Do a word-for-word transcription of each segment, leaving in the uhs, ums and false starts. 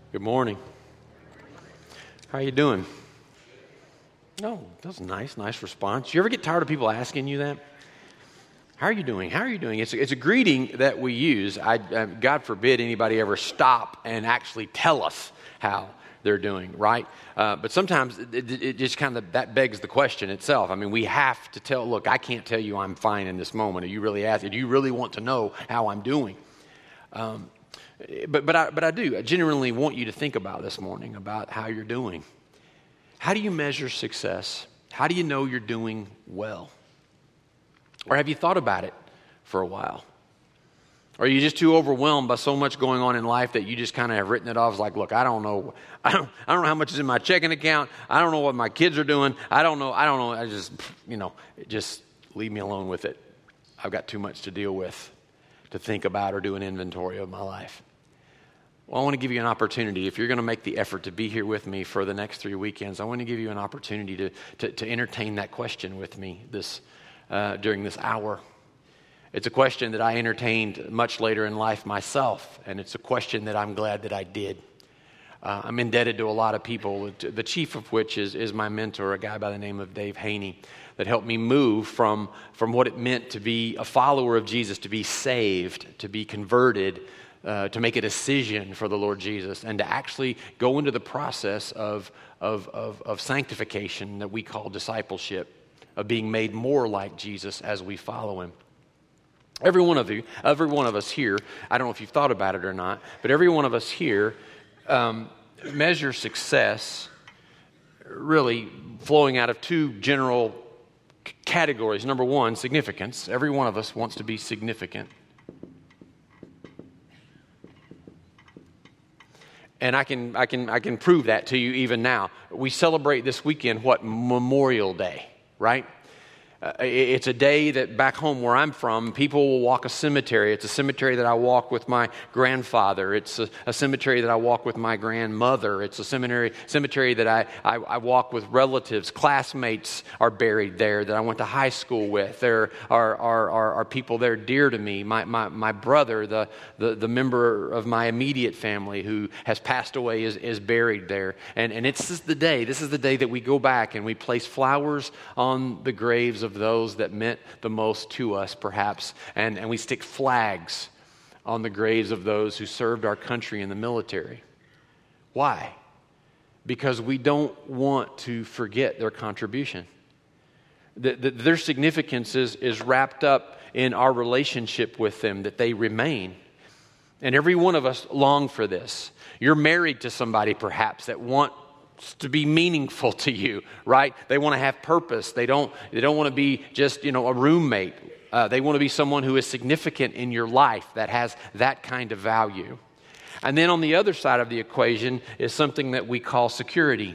Good morning. How are you doing? Oh, that's nice, nice response. You ever get tired of people asking you that? How are you doing? How are you doing? It's a, it's a greeting that we use. I, uh, God forbid anybody ever stop and actually tell us how they're doing, right? Uh, but sometimes it, it, it just kind of, that begs the question itself. I mean, we have to tell, look, I can't tell you I'm fine in this moment. Are you really asking? Do you really want to know how I'm doing? Um, but but I, but I do. I genuinely want you to think about this morning, about how you're doing. How do you measure success? How do you know you're doing well? Or have you thought about it for a while? Or are you just too overwhelmed by so much going on in life that you just kind of have written it off as like, look, I don't know. I don't, I don't know how much is in my checking account. I don't know what my kids are doing. I don't know. I don't know. I just, you know, just leave me alone with it. I've got too much to deal with to think about or do an inventory of my life. Well, I want to give you an opportunity. If you're going to make the effort to be here with me for the next three weekends, I want to give you an opportunity to to, to entertain that question with me this uh, during this hour. It's a question that I entertained much later in life myself, and it's a question that I'm glad that I did. Uh, I'm indebted to a lot of people, the chief of which is, is my mentor, a guy by the name of Dave Haney, that helped me move from, from what it meant to be a follower of Jesus, to be saved, to be converted, uh, to make a decision for the Lord Jesus, and to actually go into the process of, of, of, of sanctification that we call discipleship, of being made more like Jesus as we follow him. Every one of you, every one of us here, I don't know if you've thought about it or not, but every one of us here um, measure success really flowing out of two general c- categories. Number one, significance. Every one of us wants to be significant. And I can, I can, I can prove that to you even now. We celebrate this weekend, what, Memorial Day, right? Uh, it's a day that back home where I'm from, people will walk a cemetery. It's a cemetery that I walk with my grandfather. It's a, a cemetery that I walk with my grandmother. It's a cemetery cemetery that I, I, I walk with relatives. Classmates are buried there that I went to high school with. There are, are, are, are people there dear to me. My, my, my brother, the, the, the member of my immediate family who has passed away, is, is buried there. And, and it's just the day, this is the day that we go back and we place flowers on the graves of of those that meant the most to us, perhaps, and, and we stick flags on the graves of those who served our country in the military. Why? Because we don't want to forget their contribution. The, the, their significance is, is wrapped up in our relationship with them, that they remain. And every one of us long for this. You're married to somebody, perhaps, that want to be meaningful to you, right? They want to have purpose. They don't, they don't want to be just, you know, a roommate. Uh, they want to be someone who is significant in your life, that has that kind of value. And then on the other side of the equation is something that we call security.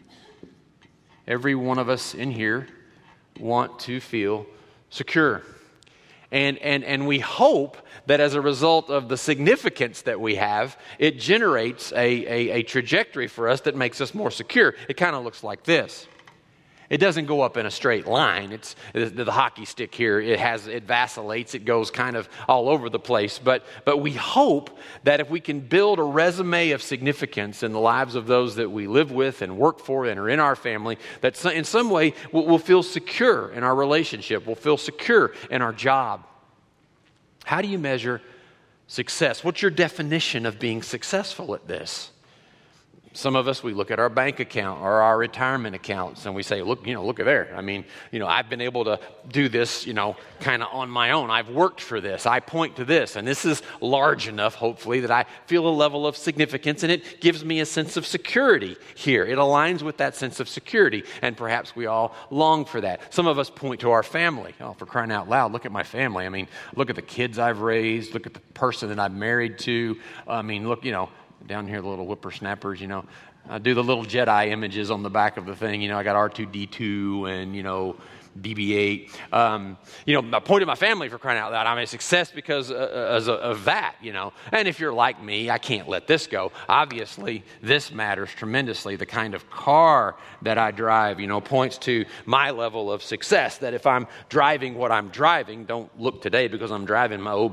Every one of us in here want to feel secure. And, and, and we hope that as a result of the significance that we have, it generates a, a, a trajectory for us that makes us more secure. It kind of looks like this. It doesn't go up in a straight line. It's the, the hockey stick here. It has it vacillates. It goes kind of all over the place. But but we hope that if we can build a resume of significance in the lives of those that we live with and work for and are in our family, that in some way we'll, we'll feel secure in our relationship. We'll feel secure in our job. How do you measure success? What's your definition of being successful at this? Some of us, we look at our bank account or our retirement accounts and we say, look, you know, look at there. I mean, you know, I've been able to do this, you know, kind of on my own. I've worked for this. I point to this. And this is large enough, hopefully, that I feel a level of significance and it gives me a sense of security here. It aligns with that sense of security. And perhaps we all long for that. Some of us point to our family. Oh, for crying out loud, look at my family. I mean, look at the kids I've raised. Look at the person that I'm married to. I mean, look, you know, down here, the little whippersnappers, you know. I do the little Jedi images on the back of the thing. You know, I got R two D two and, you know, B B eight. Um, you know, I point at my family, for crying out loud. I'm a success because uh, of that, you know. And if you're like me, I can't let this go. Obviously, this matters tremendously. The kind of car that I drive, you know, points to my level of success. That if I'm driving what I'm driving, don't look today because I'm driving my old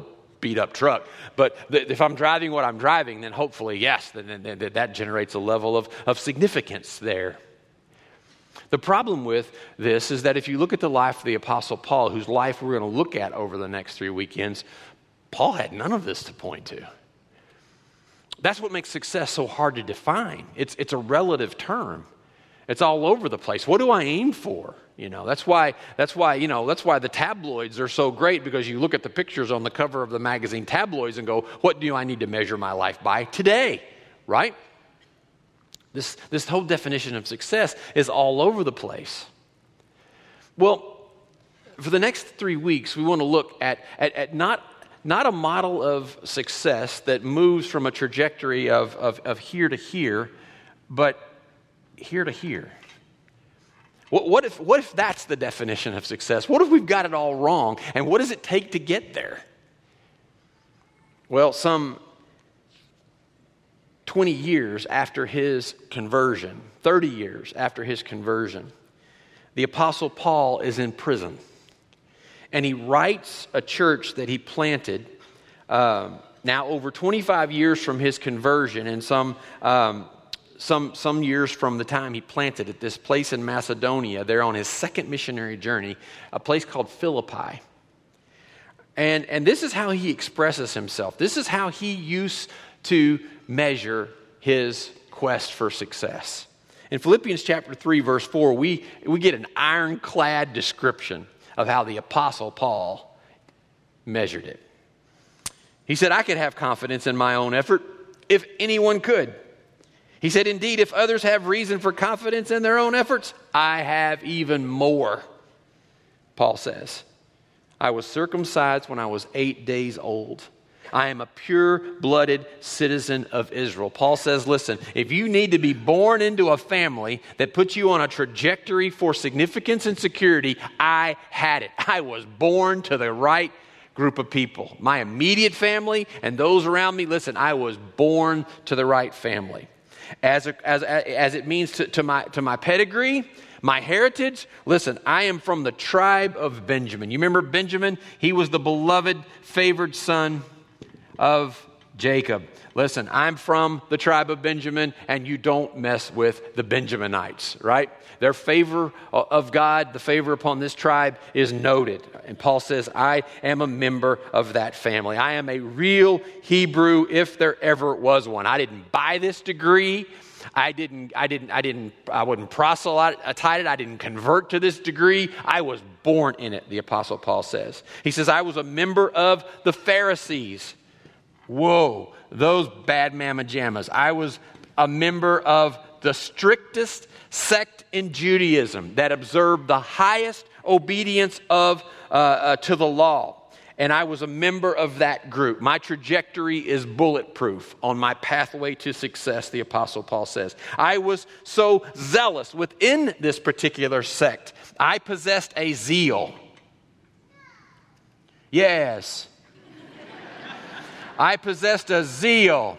beat up truck. But th- if I'm driving what I'm driving, then hopefully, yes, then, then, then that generates a level of, of significance there. The problem with this is that if you look at the life of the Apostle Paul, whose life we're going to look at over the next three weekends, Paul had none of this to point to. That's what makes success so hard to define. It's, it's a relative term. It's all over the place. What do I aim for? You know, that's why, that's why, you know, that's why the tabloids are so great, because you look at the pictures on the cover of the magazine tabloids and go, what do I need to measure my life by today? Right? This, this whole definition of success is all over the place. Well, for the next three weeks, we want to look at, at, at not, not a model of success that moves from a trajectory of, of, of here to here, but here to here. What, what if, what if that's the definition of success? What if we've got it all wrong? And what does it take to get there? Well, some twenty years after his conversion, thirty years after his conversion, the Apostle Paul is in prison. And he writes a church that he planted um, now over twenty-five years from his conversion, and some, um, some, some years from the time he planted it, this place in Macedonia, there on his second missionary journey, a place called Philippi. And, and this is how he expresses himself. This is how he used to measure his quest for success. In Philippians chapter three, verse four, we, we get an ironclad description of how the Apostle Paul measured it. He said, I could have confidence in my own effort if anyone could. He said, indeed, if others have reason for confidence in their own efforts, I have even more. Paul says, I was circumcised when I was eight days old. I am a pure-blooded citizen of Israel. Paul says, listen, if you need to be born into a family that puts you on a trajectory for significance and security, I had it. I was born to the right group of people. My immediate family and those around me, listen, I was born to the right family. As, a, as, as it means to, to, my, to my pedigree, my heritage, listen, I am from the tribe of Benjamin. You remember Benjamin? He was the beloved, favored son of Jacob. Listen, I'm from the tribe of Benjamin, and you don't mess with the Benjaminites, right? Their favor of God, the favor upon this tribe is noted. And Paul says, I am a member of that family. I am a real Hebrew if there ever was one. I didn't buy this degree. I didn't, I didn't, I didn't, I wasn't proselytized. I didn't convert to this degree. I was born in it, the Apostle Paul says. He says, I was a member of the Pharisees. Whoa, those bad mamma jammas. I was a member of the strictest sect in Judaism that observed the highest obedience of uh, uh, to the law. And I was a member of that group. My trajectory is bulletproof on my pathway to success, the Apostle Paul says. I was so zealous within this particular sect. I possessed a zeal. Yes. I possessed a zeal.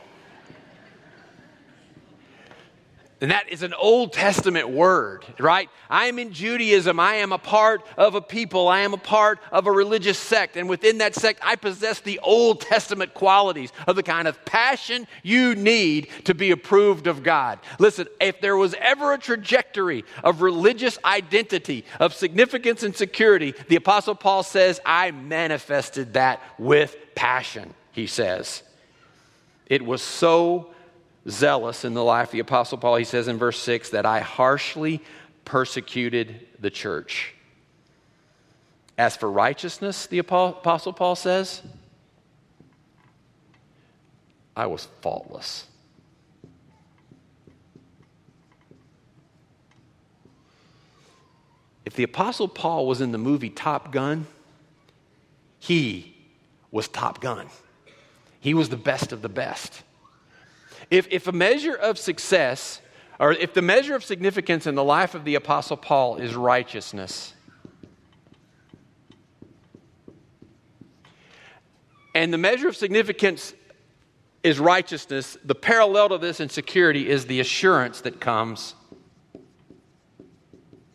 And that is an Old Testament word, right? I am in Judaism. I am a part of a people. I am a part of a religious sect. And within that sect, I possess the Old Testament qualities of the kind of passion you need to be approved of God. Listen, if there was ever a trajectory of religious identity, of significance and security, the Apostle Paul says, I manifested that with passion, he says. It was so zealous in the life of the Apostle Paul, he says in verse six, that I harshly persecuted the church. As for righteousness, the Apostle Paul says, I was faultless. If the Apostle Paul was in the movie Top Gun, he was Top Gun. He was the best of the best. If, if a measure of success, or if the measure of significance in the life of the Apostle Paul is righteousness, and the measure of significance is righteousness, the parallel to this in security is the assurance that comes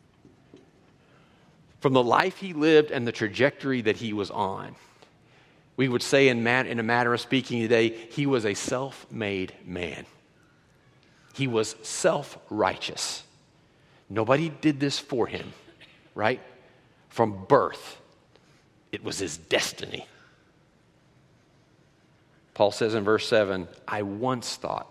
from the life he lived and the trajectory that he was on. We would say in, man, in a matter of speaking today, he was a self-made man. He was self-righteous. Nobody did this for him, right? From birth, it was his destiny. Paul says in verse seven, I once thought,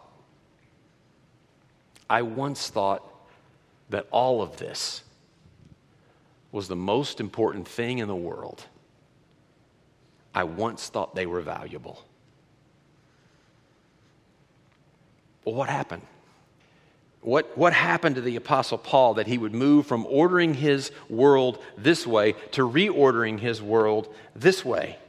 I once thought that all of this was the most important thing in the world. I once thought they were valuable. Well, what happened? What, what happened to the Apostle Paul that he would move from ordering his world this way to reordering his world this way?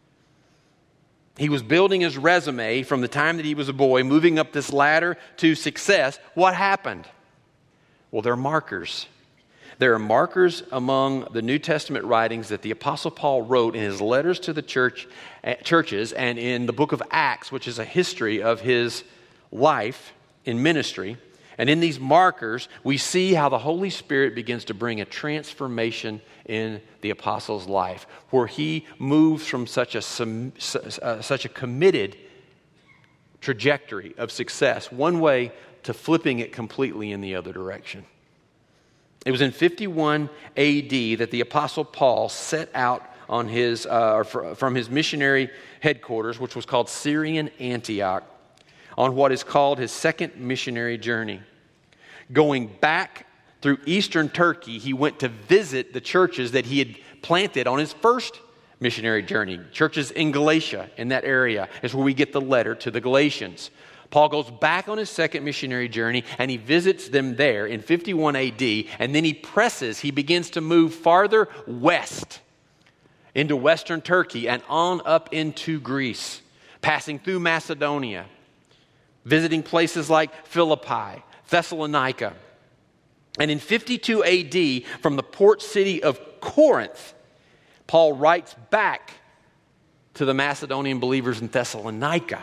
He was building his resume from the time that he was a boy, moving up this ladder to success. What happened? Well, there are markers. There are markers among the New Testament writings that the Apostle Paul wrote in his letters to the church, churches and in the book of Acts, which is a history of his life in ministry. And in these markers, we see how the Holy Spirit begins to bring a transformation in the apostle's life, where he moves from such a, uh, such a committed trajectory of success, one way, to flipping it completely in the other direction. It was in fifty-one A D that the Apostle Paul set out on his, uh, from his missionary headquarters, which was called Syrian Antioch, on what is called his second missionary journey. Going back through eastern Turkey, he went to visit the churches that he had planted on his first missionary journey. Churches in Galatia, in that area, is where we get the letter to the Galatians. Paul goes back on his second missionary journey and he visits them there in fifty-one A D, and then he presses, he begins to move farther west into western Turkey and on up into Greece, passing through Macedonia, visiting places like Philippi, Thessalonica. And in fifty-two A D, from the port city of Corinth, Paul writes back to the Macedonian believers in Thessalonica.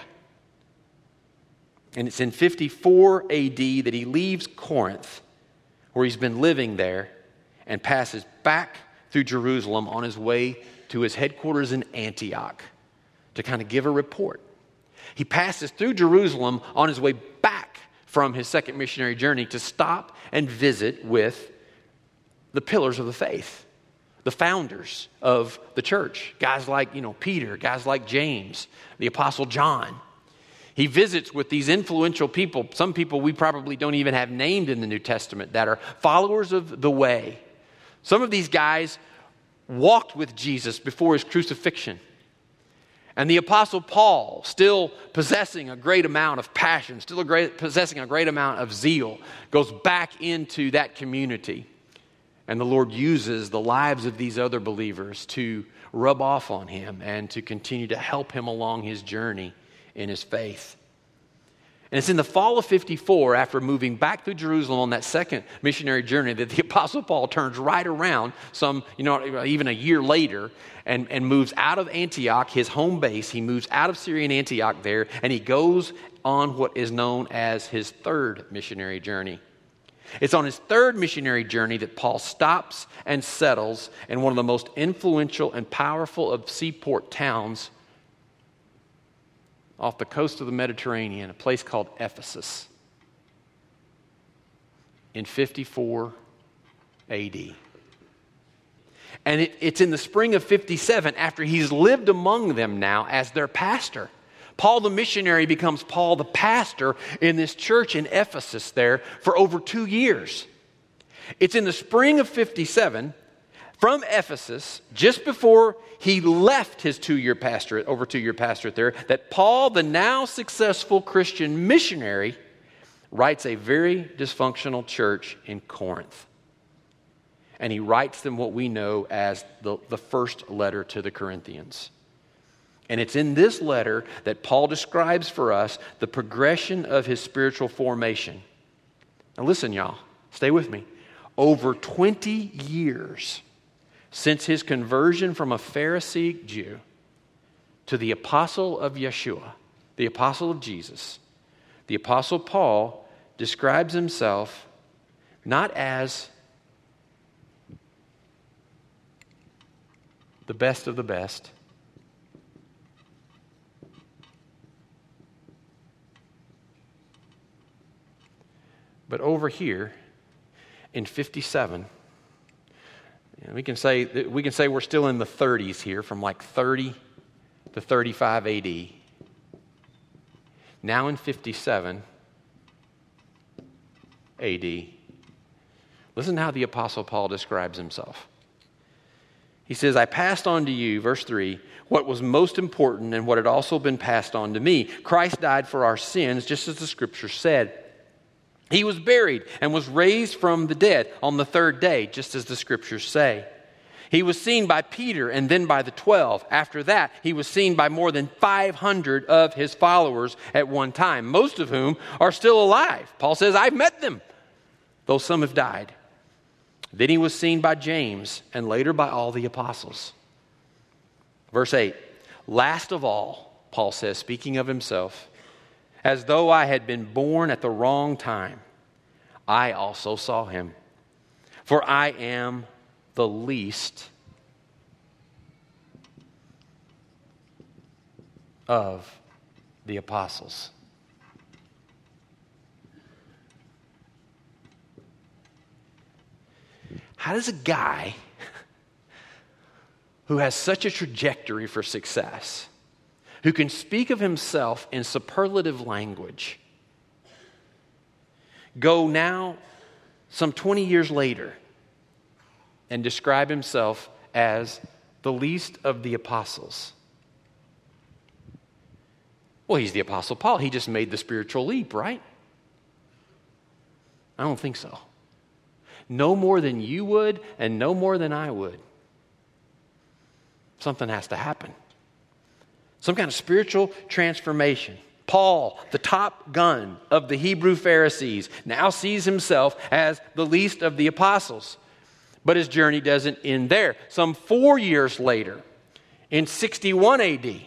And it's in fifty-four A D that he leaves Corinth, where he's been living there, and passes back through Jerusalem on his way to his headquarters in Antioch to kind of give a report. He passes through Jerusalem on his way back from his second missionary journey to stop and visit with the pillars of the faith, the founders of the church, guys like, you know, Peter, guys like James, the Apostle John. He visits with these influential people, some people we probably don't even have named in the New Testament, that are followers of the way. Some of these guys walked with Jesus before his crucifixion. And the Apostle Paul, still possessing a great amount of passion, still a great, possessing a great amount of zeal, goes back into that community. And the Lord uses the lives of these other believers to rub off on him and to continue to help him along his journey in his faith. And it's in the fall of fifty-four, after moving back through Jerusalem on that second missionary journey, that the Apostle Paul turns right around some, you know, even a year later and, and moves out of Antioch, his home base. He moves out of Syrian Antioch there, and he goes on what is known as his third missionary journey. It's on his third missionary journey that Paul stops and settles in one of the most influential and powerful of seaport towns off the coast of the Mediterranean, a place called Ephesus, in fifty-four A D. And it, it's in the spring of fifty-seven, after he's lived among them now as their pastor. Paul the missionary becomes Paul the pastor in this church in Ephesus there for over two years. It's in the spring of fifty-seven, from Ephesus, just before he left his two-year pastorate, over two-year pastorate there, that Paul, the now successful Christian missionary, writes a very dysfunctional church in Corinth. And he writes them what we know as the, the first letter to the Corinthians. And it's in this letter that Paul describes for us the progression of his spiritual formation. Now listen, y'all, stay with me. Over twenty years since his conversion from a Pharisee Jew to the apostle of Yeshua, the apostle of Jesus, the apostle Paul describes himself not as the best of the best, But over here in fifty-seven, you know, we can say we can say we're still in the thirties here, from like thirty to thirty-five A D. Now in fifty-seven A D, listen to how the Apostle Paul describes himself. He says, I passed on to you, verse three, what was most important and what had also been passed on to me. Christ died for our sins, just as the Scripture said. He was buried and was raised from the dead on the third day, just as the Scriptures say. He was seen by Peter and then by the twelve. After that, he was seen by more than five hundred of his followers at one time, most of whom are still alive. Paul says, I've met them, though some have died. Then he was seen by James and later by all the apostles. Verse eight, last of all, Paul says, speaking of himself, as though I had been born at the wrong time, I also saw him. For I am the least of the apostles. How does a guy who has such a trajectory for success, who can speak of himself in superlative language, go now some twenty years later and describe himself as the least of the apostles? Well, he's the Apostle Paul. He just made the spiritual leap, right? I don't think so. No more than you would and no more than I would. Something has to happen. Some kind of spiritual transformation. Paul, the top gun of the Hebrew Pharisees, now sees himself as the least of the apostles. But his journey doesn't end there. Some four years later, in sixty-one A D,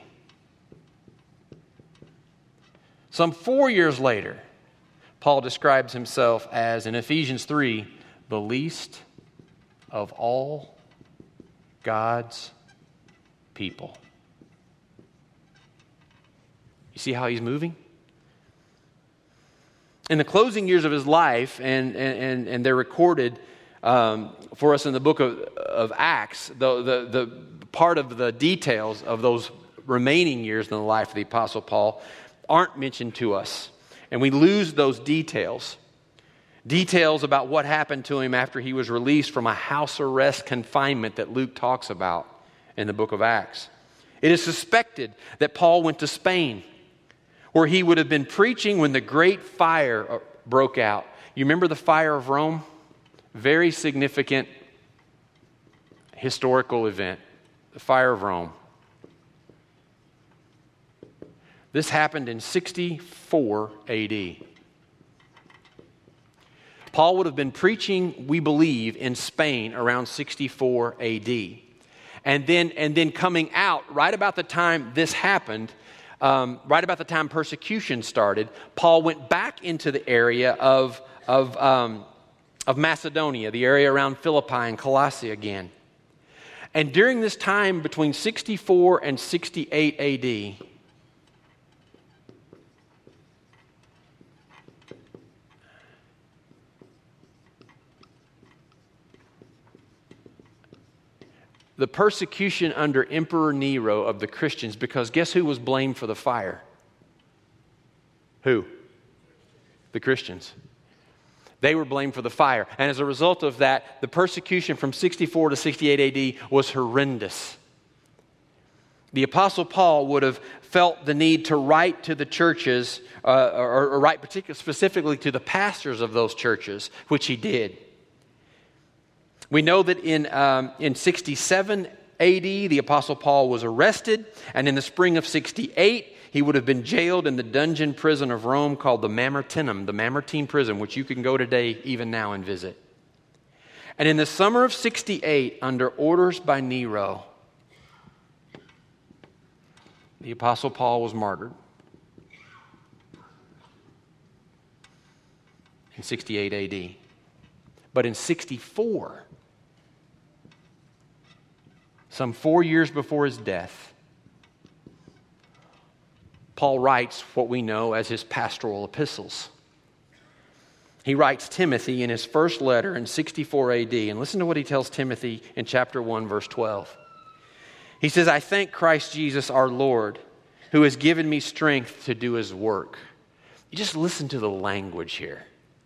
some four years later, Paul describes himself as, in Ephesians three, the least of all God's people. You see how he's moving? In the closing years of his life, and, and, and they're recorded um, for us in the book of, of Acts, the, the, the part of the details of those remaining years in the life of the Apostle Paul aren't mentioned to us. And we lose those details. Details about what happened to him after he was released from a house arrest confinement that Luke talks about in the book of Acts. It is suspected that Paul went to Spain, where he would have been preaching when the great fire broke out. You remember the fire of Rome? Very significant historical event, the fire of Rome. This happened in sixty-four A D. Paul would have been preaching, we believe, in Spain around sixty-four A D. And then, and then coming out right about the time this happened, um, right about the time persecution started, Paul went back into the area of, of, um, of Macedonia, the area around Philippi and Colossae again. And during this time between sixty-four and sixty-eight A D, the persecution under Emperor Nero of the Christians, because guess who was blamed for the fire? Who? The Christians. They were blamed for the fire. And as a result of that, the persecution from sixty-four to sixty-eight A D was horrendous. The Apostle Paul would have felt the need to write to the churches, uh, or, or write particularly specifically to the pastors of those churches, which he did. We know that in um, in sixty-seven A D, the Apostle Paul was arrested, and in the spring of sixty-eight, he would have been jailed in the dungeon prison of Rome called the Mamertinum, the Mamertine prison, which you can go today even now and visit. And in the summer of sixty-eight, under orders by Nero, the Apostle Paul was martyred in sixty-eight A D. But in sixty-four, some four years before his death, Paul writes what we know as his pastoral epistles. he writes Timothy in his first letter in sixty-four A D. And listen to what he tells Timothy in chapter one, verse twelve. He says, I thank Christ Jesus our Lord, who has given me strength to do his work. You just listen to the language here.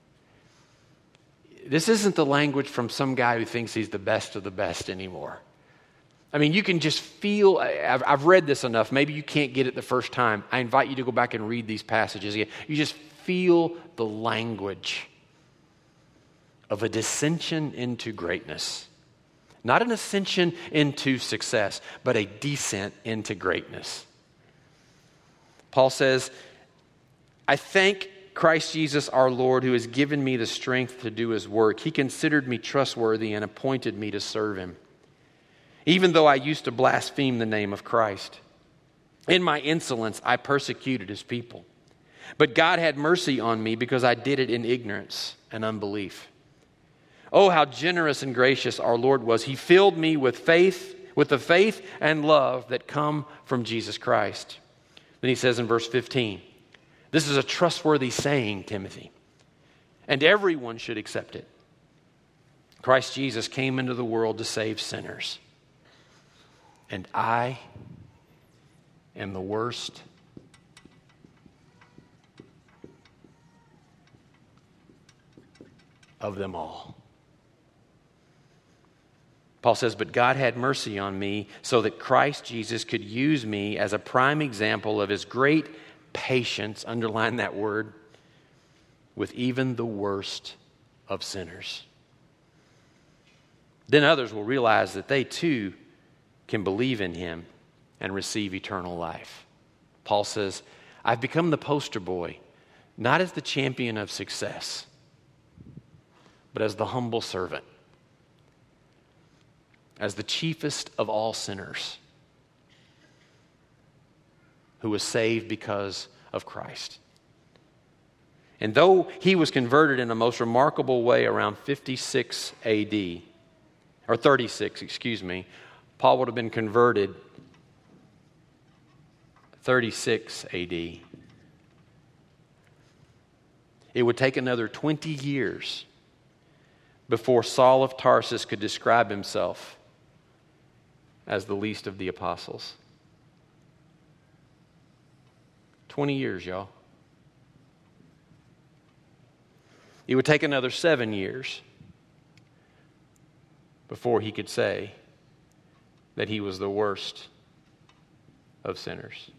This isn't the language from some guy who thinks he's the best of the best anymore. I mean, you can just feel, I've, I've read this enough. Maybe you can't get it the first time. I invite you to go back and read these passages again. You just feel the language of a descension into greatness. Not an ascension into success, but a descent into greatness. Paul says, I thank Christ Jesus our Lord, who has given me the strength to do his work. He considered me trustworthy and appointed me to serve him, even though I used to blaspheme the name of Christ. In my insolence, I persecuted his people. But God had mercy on me because I did it in ignorance and unbelief. Oh, how generous and gracious our Lord was. He filled me with faith, with the faith and love that come from Jesus Christ. Then he says in verse fifteen, this is a trustworthy saying, Timothy, and everyone should accept it. Christ Jesus came into the world to save sinners, and I am the worst of them all. Paul says, but God had mercy on me so that Christ Jesus could use me as a prime example of his great patience, underline that word, with even the worst of sinners. Then others will realize that they too can believe in him and receive eternal life. Paul says, I've become the poster boy, not as the champion of success, but as the humble servant, as the chiefest of all sinners who was saved because of Christ. And though he was converted in a most remarkable way around fifty-six A D, or thirty-six, excuse me, Paul would have been converted thirty-six A D. It would take another twenty years before Saul of Tarsus could describe himself as the least of the apostles. twenty years, y'all. It would take another seven years before he could say that he was the worst of sinners.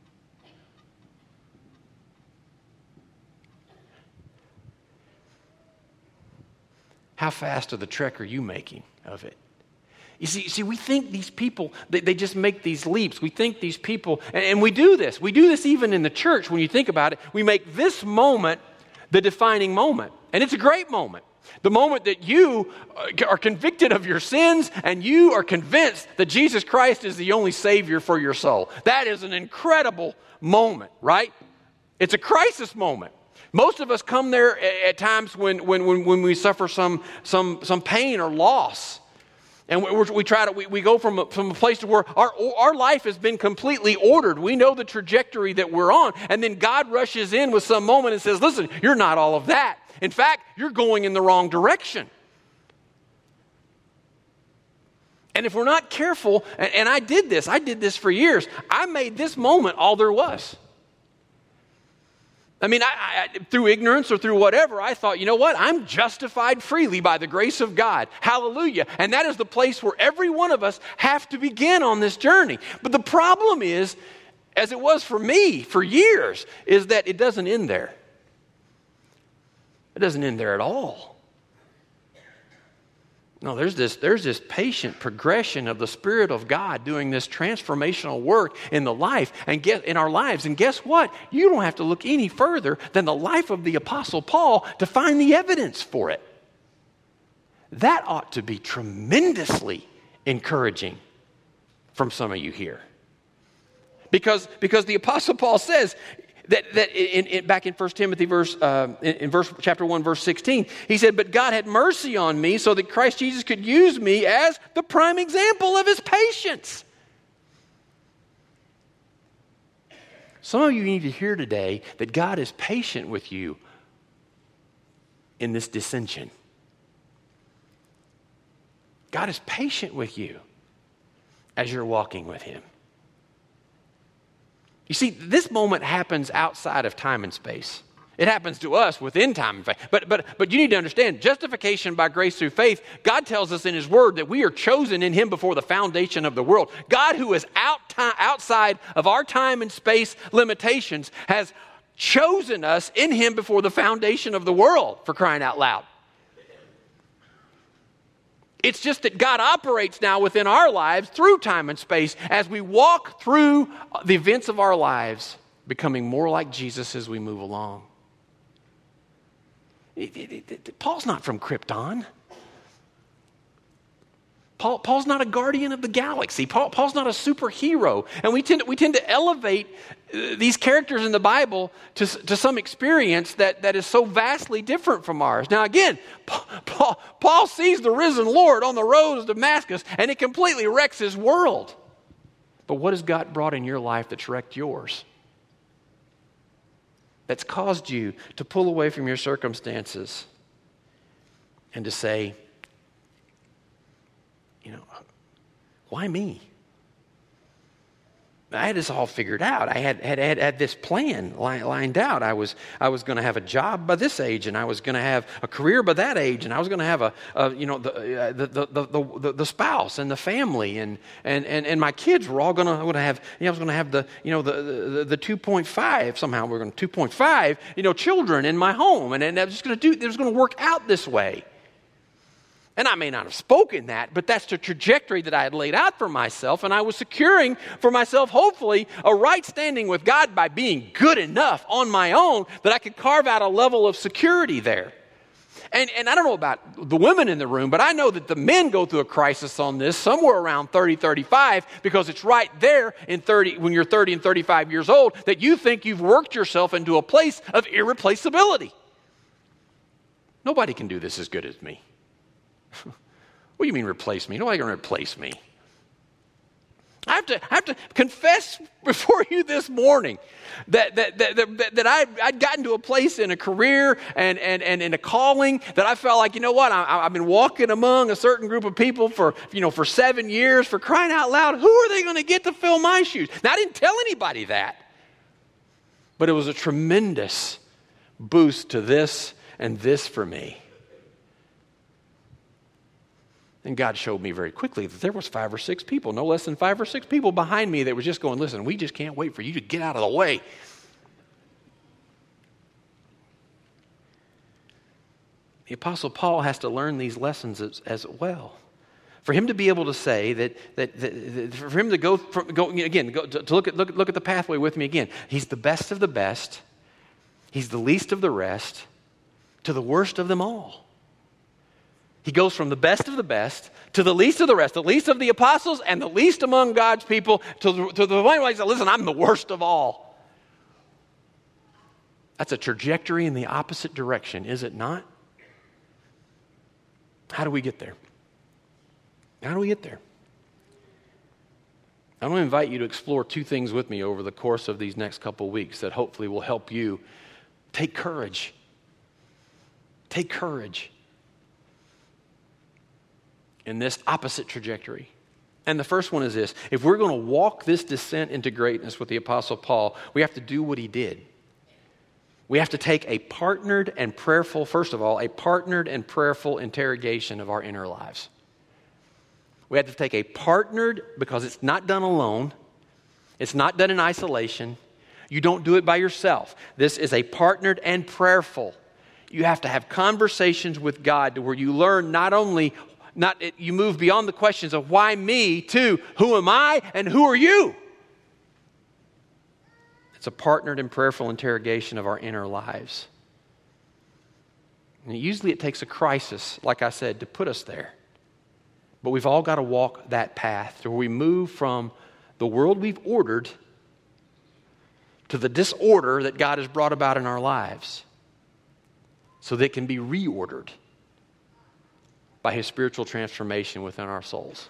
How fast of the trek are you making of it? You see, see, we think these people, they, they just make these leaps. We think these people, and, and we do this. We do this even in the church when you think about it. We make this moment the defining moment. And it's a great moment. The moment that you are convicted of your sins and you are convinced that Jesus Christ is the only Savior for your soul. That is an incredible moment, right? It's a crisis moment. Most of us come there at times when, when, when, when we suffer some, some, some pain or loss. And we, we try to, we, we go from a, from a place to where our, our life has been completely ordered. We know the trajectory that we're on. And then God rushes in with some moment and says, listen, you're not all of that. In fact, you're going in the wrong direction. And if we're not careful, and, and I did this, I did this for years. I made this moment all there was. I mean, I, I, through ignorance or through whatever, I thought, you know what? I'm justified freely by the grace of God. Hallelujah. And that is the place where every one of us have to begin on this journey. But the problem is, as it was for me for years, is that it doesn't end there. It doesn't end there at all. No, there's this, there's this patient progression of the Spirit of God doing this transformational work in the life and get in our lives. And guess what? You don't have to look any further than the life of the Apostle Paul to find the evidence for it. That ought to be tremendously encouraging from some of you here. Because, because the Apostle Paul says that, that in, in, back in First Timothy verse, uh, in, in verse chapter one, verse sixteen, he said, but God had mercy on me so that Christ Jesus could use me as the prime example of his patience. Some of you need to hear today that God is patient with you in this dissension. God is patient with you as you're walking with him. You see, this moment happens outside of time and space. It happens to us within time and space. But, but, but you need to understand, justification by grace through faith, God tells us in his word that we are chosen in him before the foundation of the world. God, who is out, outside of our time and space limitations, has chosen us in him before the foundation of the world, for crying out loud. It's just that God operates now within our lives through time and space as we walk through the events of our lives, becoming more like Jesus as we move along. It, it, it, Paul's not from Krypton. Paul, Paul's not a guardian of the galaxy. Paul, Paul's not a superhero. And we tend to, we tend to elevate uh, these characters in the Bible to, to some experience that, that is so vastly different from ours. Now again, Paul, Paul sees the risen Lord on the road of Damascus, and it completely wrecks his world. But what has God brought in your life that's wrecked yours? That's caused you to pull away from your circumstances and to say, you know, why me? I had this all figured out. I had had, had, had this plan li- lined out. I was I was going to have a job by this age, and I was going to have a career by that age, and I was going to have a, a you know the, uh, the, the, the the the spouse and the family, and and and, and my kids were all going to going to have. You know, I was going to have the you know the the, the two point five somehow. We're going to two point five you know children in my home, and and I was just going to do. It was going to work out this way. And I may not have spoken that, but that's the trajectory that I had laid out for myself. And I was securing for myself, hopefully, a right standing with God by being good enough on my own that I could carve out a level of security there. And, and I don't know about the women in the room, but I know that the men go through a crisis on this somewhere around thirty, thirty-five, because it's right there in thirty, when you're thirty and thirty-five years old, that you think you've worked yourself into a place of irreplaceability. Nobody can do this as good as me. What do you mean replace me? Nobody can replace me. I have to, I have to confess before you this morning that that that, that, that I, I'd gotten to a place in a career and, and, and in a calling that I felt like, you know what, I, I've been walking among a certain group of people for, you know, for seven years, for crying out loud. Who are they going to get to fill my shoes? Now, I didn't tell anybody that. But it was a tremendous boost to this and this for me. And God showed me very quickly that there was five or six people, no less than five or six people behind me that were just going, listen, we just can't wait for you to get out of the way. The Apostle Paul has to learn these lessons as, as well. For him to be able to say that, that, that, that for him to go, from, go again, go, to, to look, at, look, look at the pathway with me again. He's the best of the best. He's the least of the rest to the worst of them all. He goes from the best of the best to the least of the rest, the least of the apostles and the least among God's people, to the, to the point where he said, listen, I'm the worst of all. That's a trajectory in the opposite direction, is it not? How do we get there? How do we get there? I want to invite you to explore two things with me over the course of these next couple weeks that hopefully will help you take courage. Take courage in this opposite trajectory. And the first one is this. If we're going to walk this descent into greatness with the Apostle Paul, we have to do what he did. We have to take a partnered and prayerful, first of all, a partnered and prayerful interrogation of our inner lives. We have to take a partnered, because it's not done alone. It's not done in isolation. You don't do it by yourself. This is a partnered and prayerful. You have to have conversations with God to where you learn not only Not you move beyond the questions of why me to who am I and who are you? It's a partnered and prayerful interrogation of our inner lives. And usually it takes a crisis, like I said, to put us there. But we've all got to walk that path to where we move from the world we've ordered to the disorder that God has brought about in our lives so that it can be reordered by his spiritual transformation within our souls.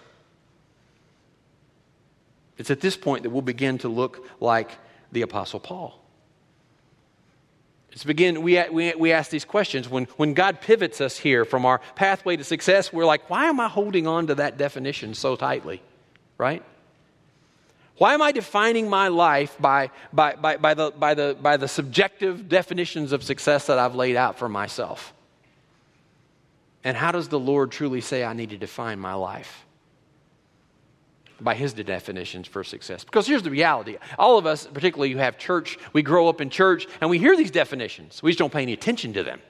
It's at this point that we'll begin to look like the Apostle Paul. It's begin, we, we, we ask these questions. When, when God pivots us here from our pathway to success, we're like, why am I holding on to that definition so tightly? Right? Why am I defining my life by, by, by, by, the, by, the, by the subjective definitions of success that I've laid out for myself? And how does the Lord truly say I need to define my life? By His definitions for success. Because here's the reality. All of us, particularly who have church, we grow up in church and we hear these definitions. We just don't pay any attention to them.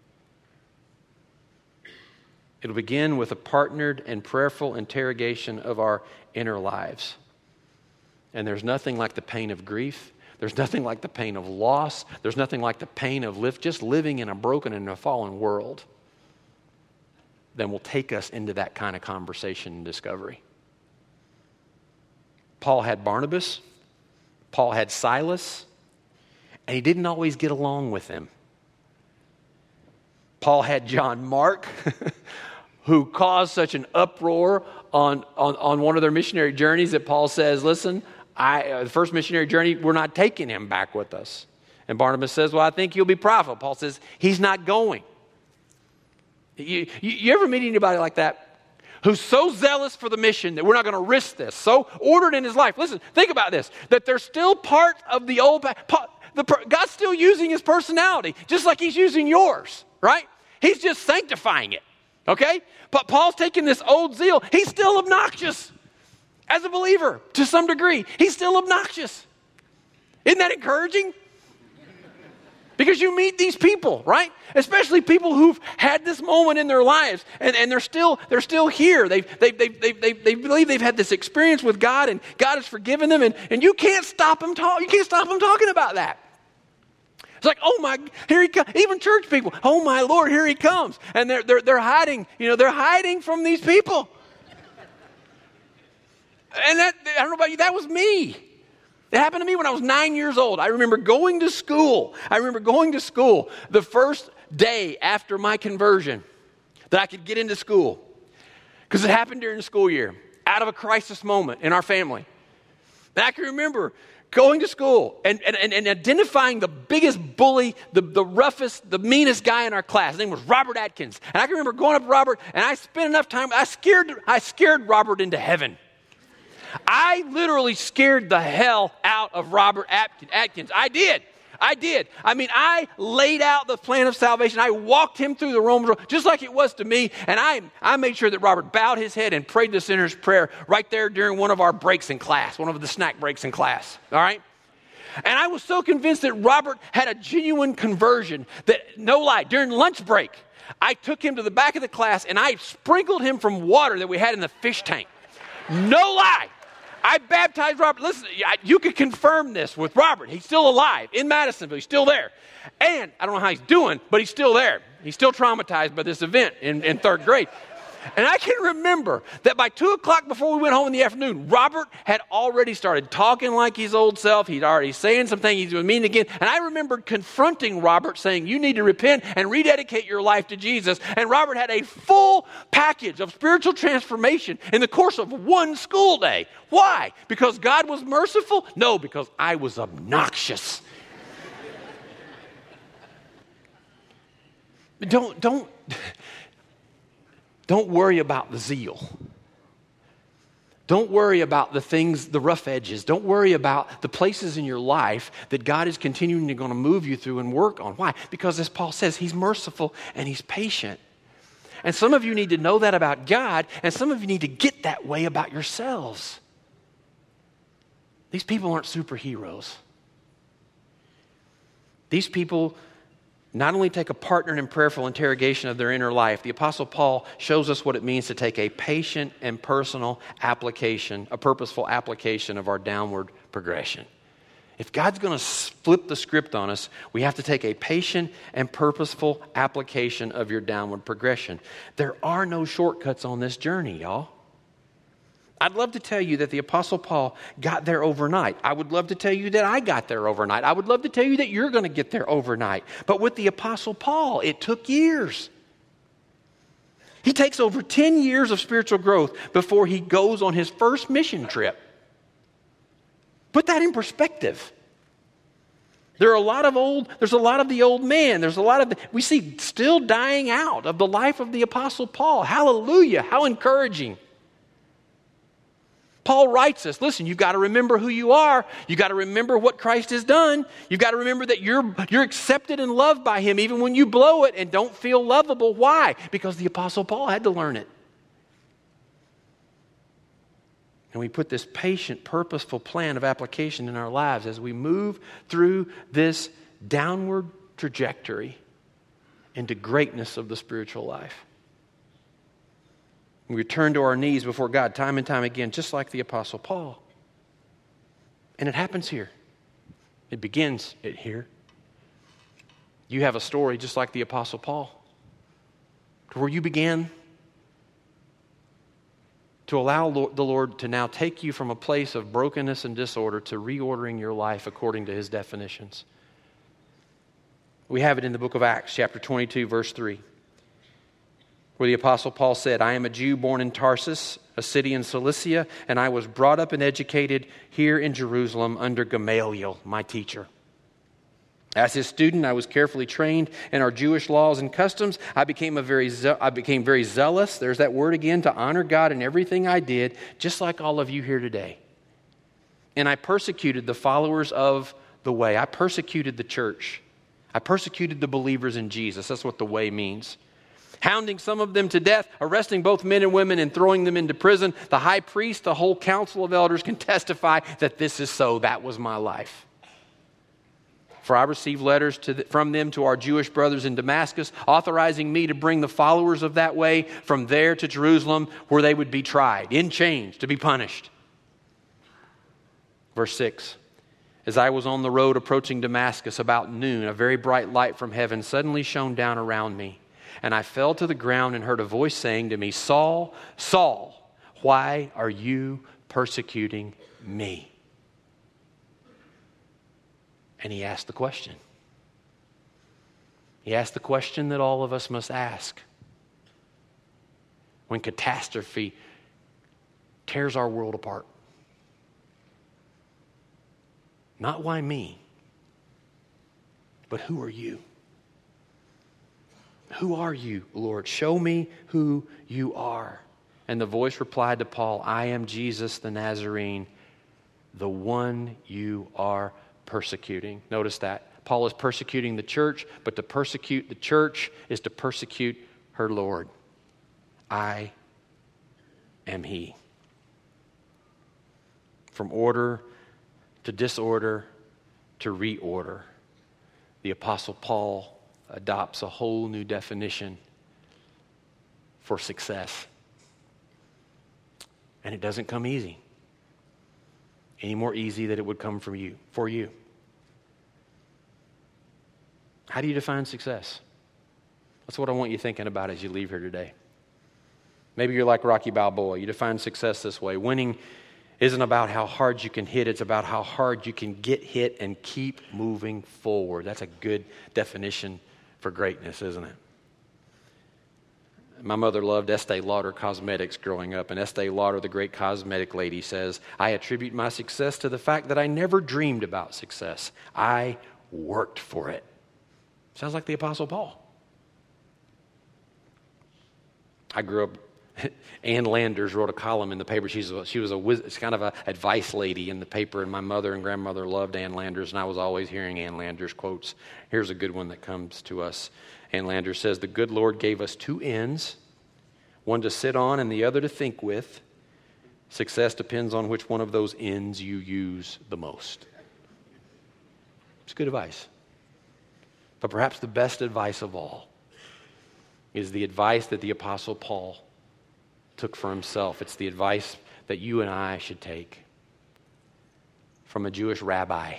It'll begin with a partnered and prayerful interrogation of our inner lives. And there's nothing like the pain of grief. There's nothing like the pain of loss. There's nothing like the pain of live, just living in a broken and a fallen world that will take us into that kind of conversation and discovery. Paul had Barnabas. Paul had Silas. And he didn't always get along with them. Paul had John Mark, who caused such an uproar on, on, on one of their missionary journeys that Paul says, listen, I, uh, the first missionary journey, we're not taking him back with us. And Barnabas says, well, I think he'll be profitable. Paul says, he's not going. You, you, you ever meet anybody like that? Who's so zealous for the mission that we're not going to risk this, so ordered in his life. Listen, think about this, that they're still part of the old, the, God's still using his personality, just like he's using yours, right? He's just sanctifying it, okay? But Paul's taking this old zeal. He's still obnoxious as a believer to some degree. He's still obnoxious. Isn't that encouraging? Because you meet these people, right? Especially people who've had this moment in their lives, and, and they're still they're still here. They they they they they they believe they've had this experience with God, and God has forgiven them, and, and you can't stop them talk. You can't stop them talking about that. It's like, oh my, here he comes. Even church people, oh my Lord, here he comes, and they're they're they're hiding. You know, they're hiding from these people. And that I don't know about you, that was me. It happened to me when I was nine years old. I remember going to school. I remember going to school the first day after my conversion that I could get into school. Because it happened during the school year, out of a crisis moment in our family. And I can remember going to school and, and, and identifying the biggest bully, the, the roughest, the meanest guy in our class. His name was Robert Atkins. And I can remember going up to Robert, and I spent enough time, I scared, I scared Robert into heaven. I literally scared the hell out of Robert Atkins. I did. I did. I mean, I laid out the plan of salvation. I walked him through the Romans road just like it was to me. And I, I made sure that Robert bowed his head and prayed the sinner's prayer right there during one of our breaks in class, one of the snack breaks in class. All right? And I was so convinced that Robert had a genuine conversion that, no lie, during lunch break, I took him to the back of the class and I sprinkled him from water that we had in the fish tank. No lie. I baptized Robert. Listen, you can confirm this with Robert. He's still alive in Madisonville. He's still there. And I don't know how he's doing, but he's still there. He's still traumatized by this event in, in third grade. And I can remember that by two o'clock before we went home in the afternoon, Robert had already started talking like his old self. He'd already saying something. He was mean again. And I remembered confronting Robert saying, you need to repent and rededicate your life to Jesus. And Robert had a full package of spiritual transformation in the course of one school day. Why? Because God was merciful? No, because I was obnoxious. don't, don't... Don't worry about the zeal. Don't worry about the things, the rough edges. Don't worry about the places in your life that God is continuing to going to move you through and work on. Why? Because as Paul says, he's merciful and he's patient. And some of you need to know that about God, and some of you need to get that way about yourselves. These people aren't superheroes. These people not only take a partner in prayerful interrogation of their inner life, the Apostle Paul shows us what it means to take a patient and personal application, a purposeful application of our downward progression. If God's going to flip the script on us, we have to take a patient and purposeful application of your downward progression. There are no shortcuts on this journey, y'all. I'd love to tell you that the Apostle Paul got there overnight. I would love to tell you that I got there overnight. I would love to tell you that you're going to get there overnight. But with the Apostle Paul, it took years. He takes over ten years of spiritual growth before he goes on his first mission trip. Put that in perspective. There are a lot of old, there's a lot of the old man. There's a lot of, the, we see still dying out of the life of the Apostle Paul. Hallelujah. How encouraging. Paul writes us, listen, you've got to remember who you are. You've got to remember what Christ has done. You've got to remember that you're, you're accepted and loved by him even when you blow it and don't feel lovable. Why? Because the Apostle Paul had to learn it. And we put this patient, purposeful plan of application in our lives as we move through this downward trajectory into greatness of the spiritual life. We return to our knees before God time and time again, just like the Apostle Paul. And it happens here. It begins it here. You have a story just like the Apostle Paul, where you began to allow the Lord to now take you from a place of brokenness and disorder to reordering your life according to his definitions. We have it in the book of Acts, chapter twenty-two, verse three, where the Apostle Paul said, I am a Jew born in Tarsus, a city in Cilicia, and I was brought up and educated here in Jerusalem under Gamaliel, my teacher. As his student, I was carefully trained in our Jewish laws and customs. I became a very ze- I became very zealous, there's that word again, to honor God in everything I did, just like all of you here today. And I persecuted the followers of the way. I persecuted the church. I persecuted the believers in Jesus. That's what the way means. Hounding some of them to death, arresting both men and women and throwing them into prison. The high priest, the whole council of elders can testify that this is so. That was my life. For I received letters to the, from them to our Jewish brothers in Damascus, authorizing me to bring the followers of that way from there to Jerusalem, where they would be tried, in chains, to be punished. Verse six, as I was on the road approaching Damascus about noon, a very bright light from heaven suddenly shone down around me, and I fell to the ground and heard a voice saying to me, Saul, Saul, why are you persecuting me? And he asked the question. He asked the question that all of us must ask. When catastrophe tears our world apart. Not why me, but who are you? Who are you, Lord? Show me who you are. And the voice replied to Paul, I am Jesus the Nazarene, the one you are persecuting. Notice that. Paul is persecuting the church, but to persecute the church is to persecute her Lord. I am he. From order to disorder to reorder, the Apostle Paul adopts a whole new definition for success. And it doesn't come easy. Any more easy than it would come from you, for you. How do you define success? That's what I want you thinking about as you leave here today. Maybe you're like Rocky Balboa. You define success this way. Winning isn't about how hard you can hit. It's about how hard you can get hit and keep moving forward. That's a good definition for greatness, isn't it? My mother loved Estee Lauder Cosmetics growing up, and Estee Lauder, the great cosmetic lady, says, I attribute my success to the fact that I never dreamed about success. I worked for it. Sounds like the Apostle Paul. I grew up, Ann Landers wrote a column in the paper. She's a, she was a kind of an advice lady in the paper, and my mother and grandmother loved Ann Landers, and I was always hearing Ann Landers quotes. Here's a good one that comes to us. Ann Landers says, the good Lord gave us two ends, one to sit on and the other to think with. Success depends on which one of those ends you use the most. It's good advice. But perhaps the best advice of all is the advice that the Apostle Paul took for himself. It's the advice that you and I should take from a Jewish rabbi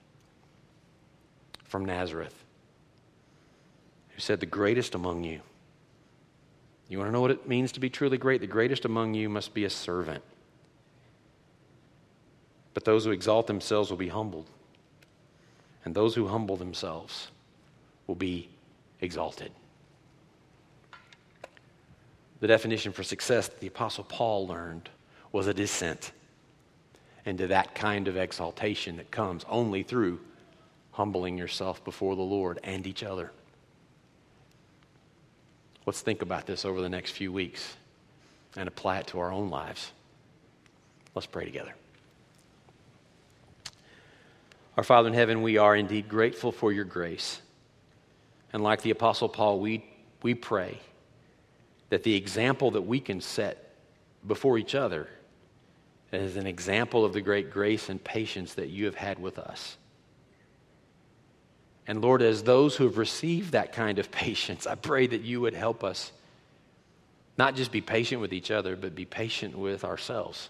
from Nazareth who said, the greatest among you. You want to know what it means to be truly great? The greatest among you must be a servant. But those who exalt themselves will be humbled. And those who humble themselves will be exalted. The definition for success that the Apostle Paul learned was a descent into that kind of exaltation that comes only through humbling yourself before the Lord and each other. Let's think about this over the next few weeks and apply it to our own lives. Let's pray together. Our Father in heaven, we are indeed grateful for your grace. And like the Apostle Paul, we, we pray that the example that we can set before each other is an example of the great grace and patience that you have had with us. And Lord, as those who have received that kind of patience, I pray that you would help us not just be patient with each other, but be patient with ourselves.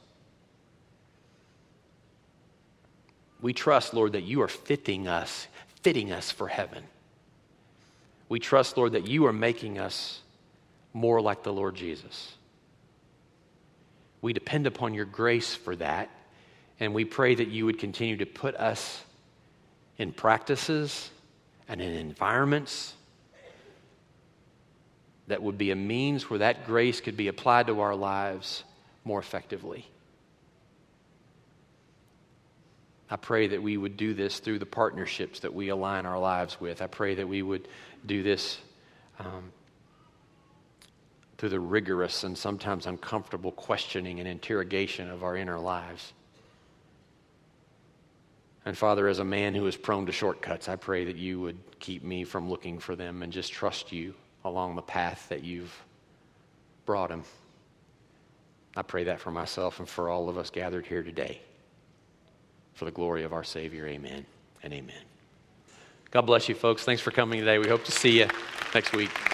We trust, Lord, that you are fitting us, fitting us for heaven. We trust, Lord, that you are making us more like the Lord Jesus. We depend upon your grace for that, and we pray that you would continue to put us in practices and in environments that would be a means where that grace could be applied to our lives more effectively. I pray that we would do this through the partnerships that we align our lives with. I pray that we would do this um, through the rigorous and sometimes uncomfortable questioning and interrogation of our inner lives. And Father, as a man who is prone to shortcuts, I pray that you would keep me from looking for them and just trust you along the path that you've brought him. I pray that for myself and for all of us gathered here today. For the glory of our Savior, amen and amen. God bless you, folks. Thanks for coming today. We hope to see you next week.